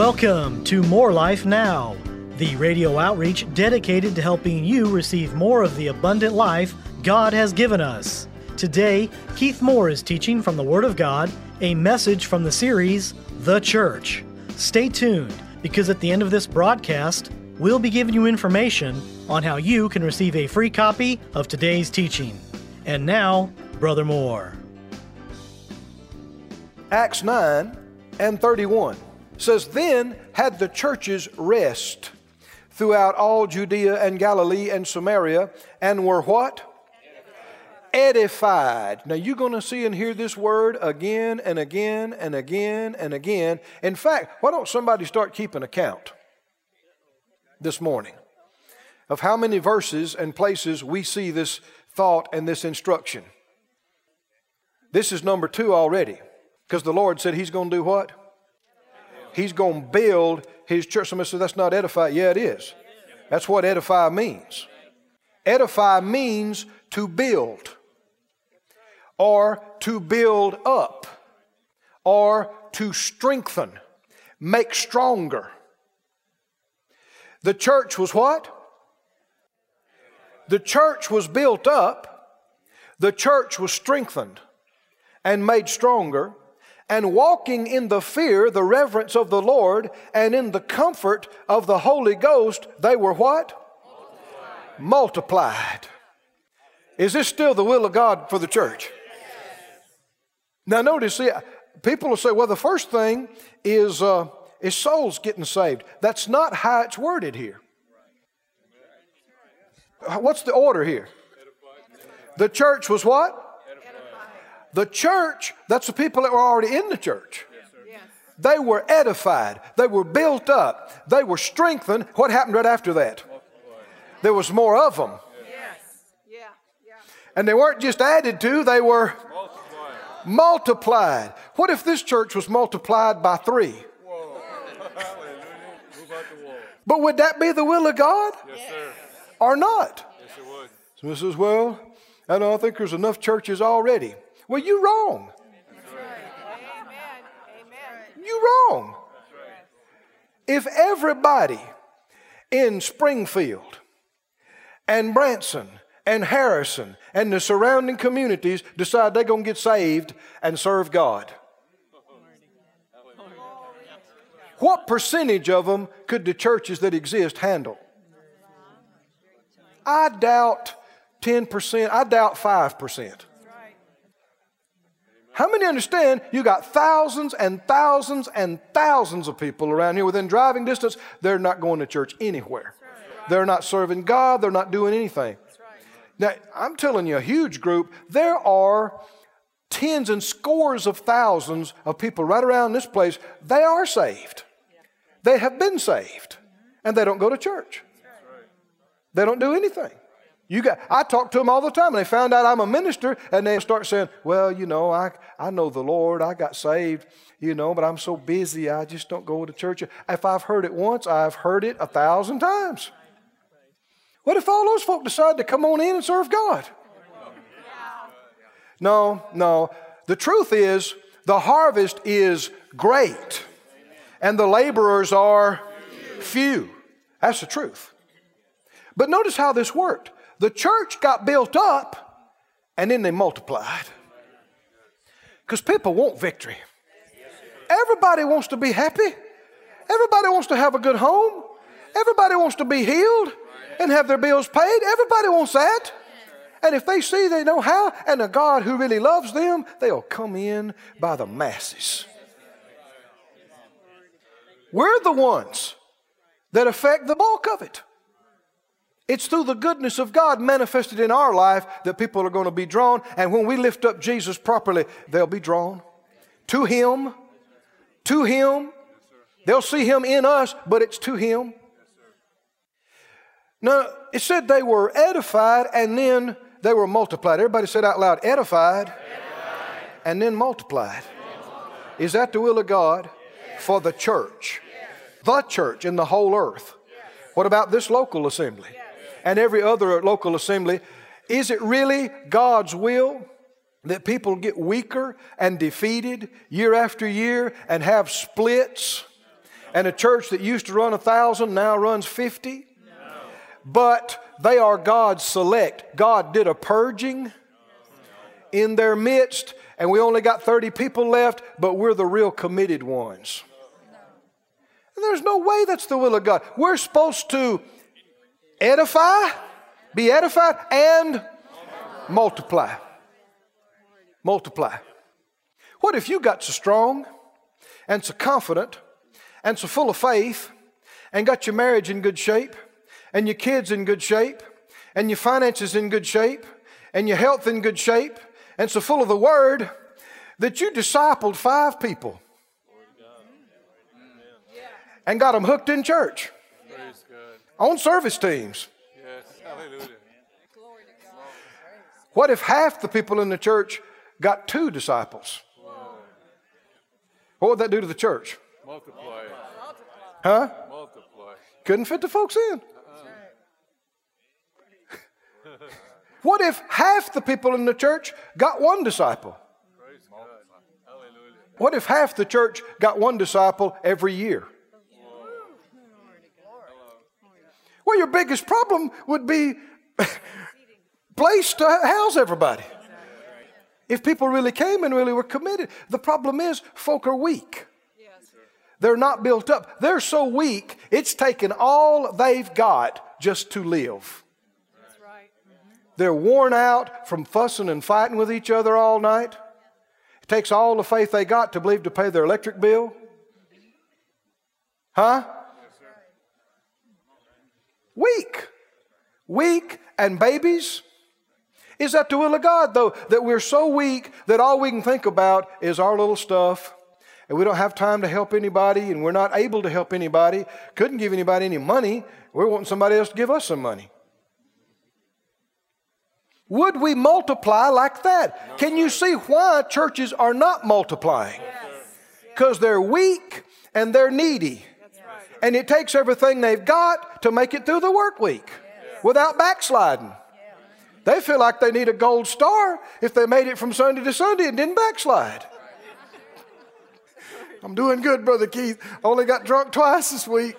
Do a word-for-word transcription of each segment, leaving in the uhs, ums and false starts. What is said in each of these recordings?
Welcome to More Life Now, the radio outreach dedicated to helping you receive more of the abundant life God has given us. Today, Keith Moore is teaching from the Word of God, a message from the series, The Church. Stay tuned, because at the end of this broadcast, we'll be giving you information on how you can receive a free copy of today's teaching. And now, Brother Moore. Acts nine and thirty-one says, Then had the churches rest throughout all Judea and Galilee and Samaria, and were what? Edified. Now you're going to see and hear this word again and again and again and again. In fact, why don't somebody start keeping account this morning of how many verses and places we see this thought and this instruction. This is number two already, because the Lord said He's going to do what? He's going to build His church. Somebody says, that's not edify. Yeah, it is. That's what edify means. Edify means to build, or to build up, or to strengthen, make stronger. The church was what? The church was built up, the church was strengthened and made stronger, and walking in the fear, the reverence of the Lord, and in the comfort of the Holy Ghost, they were what? Multiplied. Multiplied. Is this still the will of God for the church? Now notice, see, people will say, well, the first thing is, uh, is souls getting saved. That's not how it's worded here. What's the order here? The church was what? The church, that's the people that were already in the church. They were edified. They were built up. They were strengthened. What happened right after that? There was more of them. And they weren't just added to, they were multiplied. What if this church was multiplied by three? But would that be the will of God? Yes, sir. Or not? Yes, it would. So this is, well, I don't think there's enough churches already. Well, you're wrong. That's right. Amen. Amen. You're wrong. That's right. If everybody in Springfield and Branson and Harrison and the surrounding communities decide they're going to get saved and serve God, what percentage of them could the churches that exist handle? I doubt ten percent. I doubt five percent. How many understand you got thousands and thousands and thousands of people around here within driving distance? They're not going to church anywhere. They're not serving God. They're not doing anything. Now, I'm telling you, a huge group. There are tens and scores of thousands of people right around this place. They are saved. They have been saved. And they don't go to church. They don't do anything. You got, I talk to them all the time, and they found out I'm a minister, and they start saying, well, you know, I, I know the Lord. I got saved, you know, but I'm so busy, I just don't go to church. If I've heard it once, I've heard it a thousand times. What if all those folk decide to come on in and serve God? No, no. The truth is, the harvest is great, and the laborers are few. That's the truth. But notice how this worked. The church got built up, and then they multiplied. Because people want victory. Everybody wants to be happy. Everybody wants to have a good home. Everybody wants to be healed and have their bills paid. Everybody wants that. And if they see they know how, and a God who really loves them, they'll come in by the masses. We're the ones that affect the bulk of it. It's through the goodness of God manifested in our life that people are going to be drawn. And when we lift up Jesus properly, they'll be drawn to Him. To Him. They'll see Him in us, but it's to Him. Now, it said they were edified and then they were multiplied. Everybody said out loud, edified, edified. And then multiplied. multiplied. Is that the will of God? Yes. For the church? Yes. The church in the whole earth. Yes. What about this local assembly? Yes. And every other local assembly? Is it really God's will that people get weaker and defeated year after year and have splits And a church that used to run a thousand now runs fifty. But they are God's select. God did a purging in their midst, and we only got thirty people left, but we're the real committed ones. And there's no way that's the will of God. We're supposed to edify, be edified, and multiply. Multiply. What if you got so strong and so confident and so full of faith and got your marriage in good shape and your kids in good shape and your finances in good shape and your health in good shape and so full of the Word that you discipled five people and got them hooked in church on service teams? What if half the people in the church got two disciples? What would that do to the church? Multiply. Huh? Multiply. Couldn't fit the folks in. What if half the people in the church got one disciple? What if half the church got one disciple every year? Well, your biggest problem would be place to house everybody. If people really came and really were committed. The problem is folk are weak. They're not built up. They're so weak, it's taken all they've got just to live. They're worn out from fussing and fighting with each other all night. It takes all the faith they got to believe to pay their electric bill. Huh? Weak. Weak and babies. Is that the will of God, though, that we're so weak that all we can think about is our little stuff, and we don't have time to help anybody, and we're not able to help anybody, couldn't give anybody any money, we're wanting somebody else to give us some money. Would we multiply like that? No, Can you see why churches are not multiplying? Because they're weak and they're needy. Right. And it takes everything they've got to make it through the work week yeah. without backsliding. Yeah. They feel like they need a gold star if they made it from Sunday to Sunday and didn't backslide. I'm doing good, Brother Keith. Only got drunk twice this week.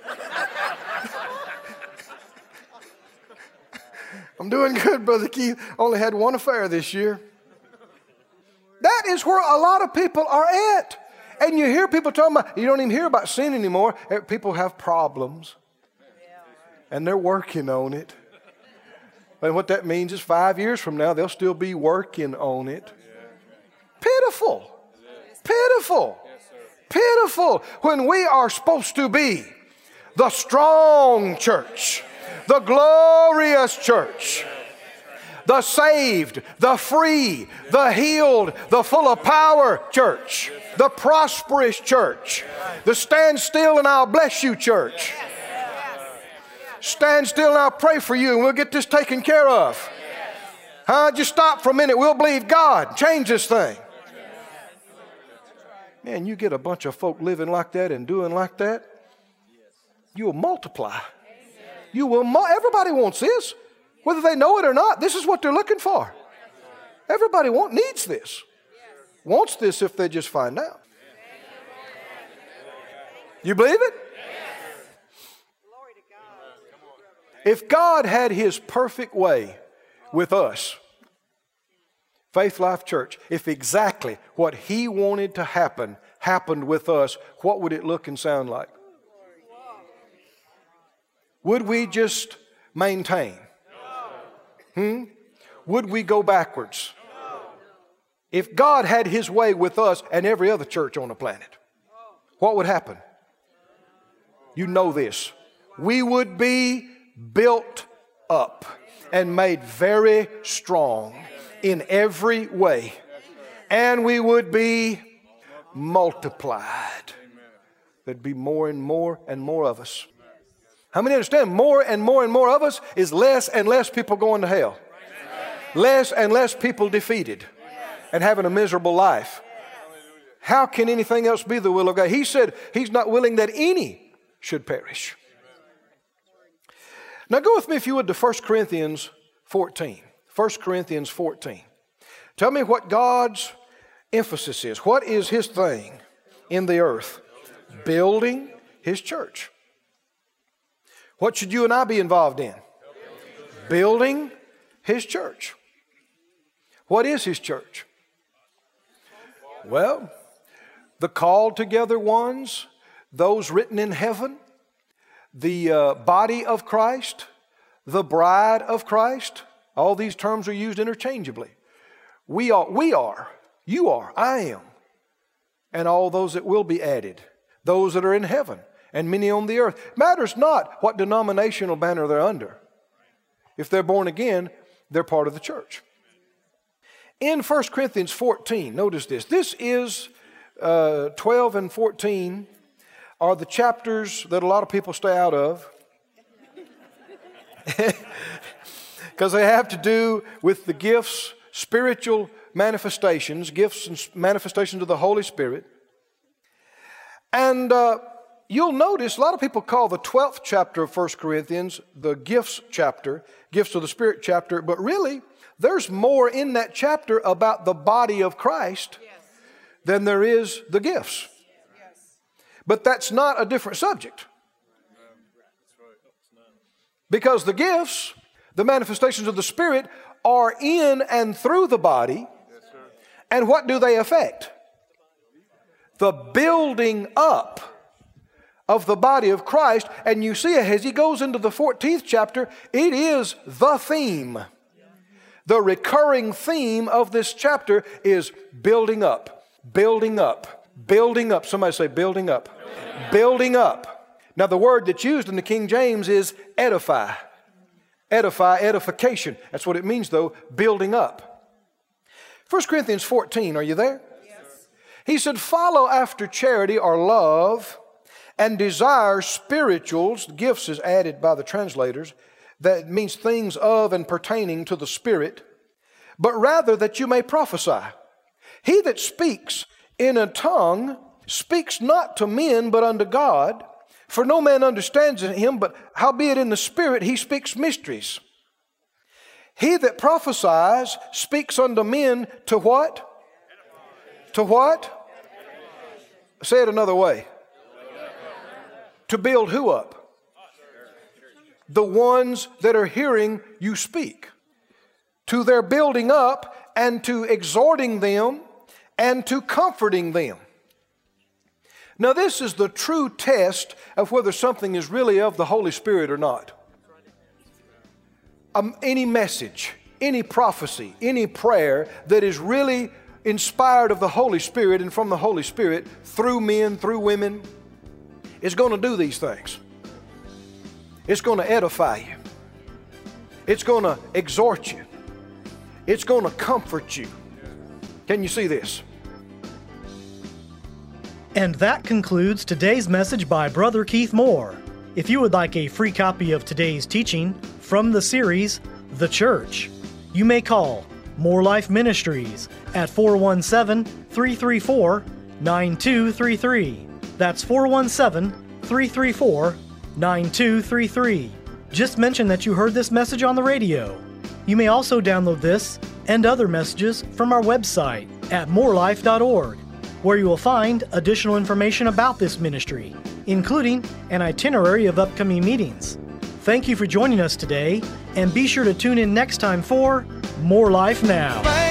I'm doing good, Brother Keith. Only had one affair this year. That is where a lot of people are at. And you hear people talking about, you don't even hear about sin anymore. People have problems. And they're working on it. And what that means is five years from now, they'll still be working on it. Pitiful. Pitiful. Pitiful. When we are supposed to be the strong church. The glorious church, the saved, the free, the healed, the full of power church, the prosperous church, the stand still and I'll bless you church. Stand still and I'll pray for you and we'll get this taken care of. Huh? Just stop for a minute. We'll believe God. Change this thing. Man, you get a bunch of folk living like that and doing like that, you'll multiply. You will. Everybody wants this, whether they know it or not. This is what they're looking for. Everybody want, needs this. Wants this if they just find out. You believe it? If God had His perfect way with us, Faith Life Church, if exactly what He wanted to happen happened with us, what would it look and sound like? Would we just maintain? Hmm? Would we go backwards? If God had His way with us and every other church on the planet, what would happen? You know this. We would be built up and made very strong in every way. And we would be multiplied. There'd be more and more and more of us. How many understand more and more and more of us is less and less people going to hell? Less and less people defeated and having a miserable life. How can anything else be the will of God? He said He's not willing that any should perish. Now go with me, if you would, to First Corinthians fourteen. First Corinthians fourteen. Tell me what God's emphasis is. What is His thing in the earth? Building His church. What should you and I be involved in? Building His church. What is His church? Well, the called together ones, those written in heaven, the uh, body of Christ, the bride of Christ. All these terms are used interchangeably. We are, we are, you are, I am, and all those that will be added, those that are in heaven, and many on the earth. Matters not what denominational banner they're under. If they're born again, they're part of the church. In First Corinthians fourteen, notice this. This is uh, twelve and fourteen are the chapters that a lot of people stay out of. Because they have to do with the gifts, spiritual manifestations, gifts and manifestations of the Holy Spirit. And uh, you'll notice a lot of people call the twelfth chapter of First Corinthians the gifts chapter, gifts of the Spirit chapter, but really there's more in that chapter about the body of Christ yes. than there is the gifts. Yes. But that's not a different subject. Because the gifts, the manifestations of the Spirit, are in and through the body. Yes, and what do they affect? The building up of the body of Christ. And you see, as he goes into the fourteenth chapter, it is the theme. The recurring theme of this chapter is building up, building up, building up. Somebody say building up. Building up. Building up. Now the word that's used in the King James is edify. Edify, edification. That's what it means though, building up. First Corinthians fourteen, are you there? Yes. He said, follow after charity or love and desire spirituals. Gifts is added by the translators. That means things of and pertaining to the Spirit, but rather that you may prophesy. He that speaks in a tongue speaks not to men, but unto God. For no man understands him, but howbeit in the Spirit he speaks mysteries. He that prophesies speaks unto men to what? To what? Say it another way. To build who up? The ones that are hearing you speak. To their building up and to exhorting them and to comforting them. Now this is the true test of whether something is really of the Holy Spirit or not. Um, any message, any prophecy, any prayer that is really inspired of the Holy Spirit and from the Holy Spirit through men, through women, is going to do these things. It's going to edify you. It's going to exhort you. It's going to comfort you. Can you see this? And that concludes today's message by Brother Keith Moore. If you would like a free copy of today's teaching from the series, The Church, you may call More Life Ministries at four one seven, three three four, nine two three three. That's four one seven, three three four, nine two three three. Just mention that you heard this message on the radio. You may also download this and other messages from our website at more life dot org, where you will find additional information about this ministry, including an itinerary of upcoming meetings. Thank you for joining us today, and be sure to tune in next time for More Life Now.